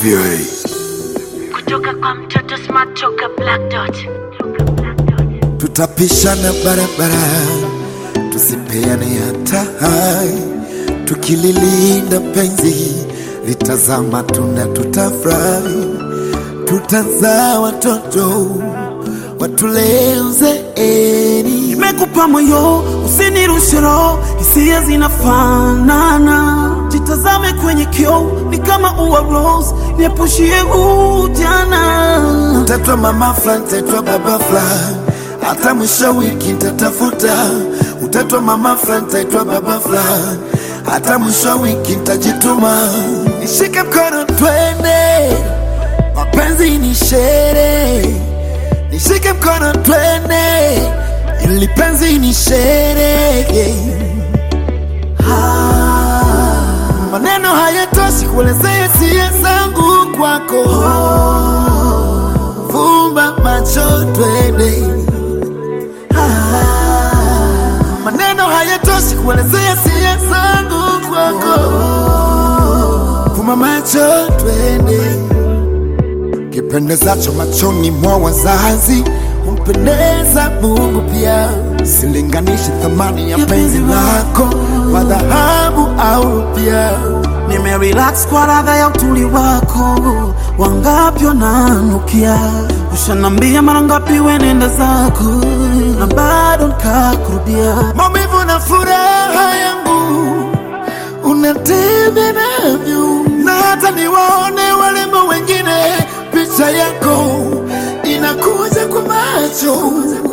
VOA. Kutoka kwa mtoto smart toka Black Dot. Tutapishana barabara, tusipeane hata hai, tukililinda penzi, litazama tuna tutafurahi, tutazaa watoto watulea uzeeni. Nimekupa moyo usinirushe roho, hisia zinafanana. Jitazame kwenye kioo, ni kama ua rose, niepushie ujana. Utatwa mama fulani, utatwa baba fulani, hata mwisho wiki nitatafuta. Utatwa mama fulani, utatwa baba fulani, hata mwisho wiki nitajituma. Nishike mkono twende, mapenzi ni sherehe. Nishike mkono twende, ili penzi ni sherehe. Maneno hayatoshi kuelezea hisia zangu kwako. Fumba macho twende. Maneno hayatoshi kuelezea hisia zangu kwako. Fumba macho twende. Kipendezacho machoni mwa wazazi humpendeza Mungu pia. Silinganishi thamani ya penzi lako kwa dhahabu au rupia. Nimerelax kwa radha ya utuli wako, wangapi wananukia. Ushanambia mara ngapi wenenda zako, na bado nikakurudia. Maumivu na furaha yangu unatembea navyo, na hata niwaone warembo wengine, picha yako inakuja kwa macho.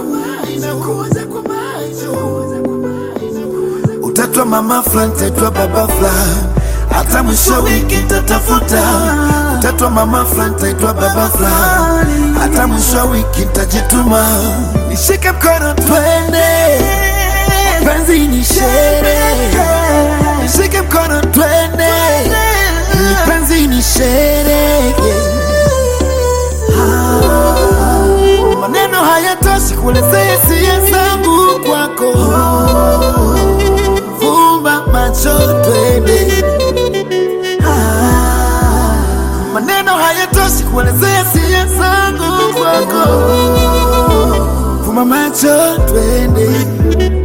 Utatwa mama fulani, utatwa baba fulani, hata mwisho wiki nitatafuta. Utatwa mama fulani, utatwa baba fulani, hata mwisho wiki nitajituma. Nishike mkono twende, penzi ni sherehe. Nishike mkono twende, penzi ni sherehe. Maneno hayatoshi kuelezea hisia zangu kwako. Fumba macho twende. Maneno hayatoshi kuelezea hisia zangu kwako. Fumba macho twende.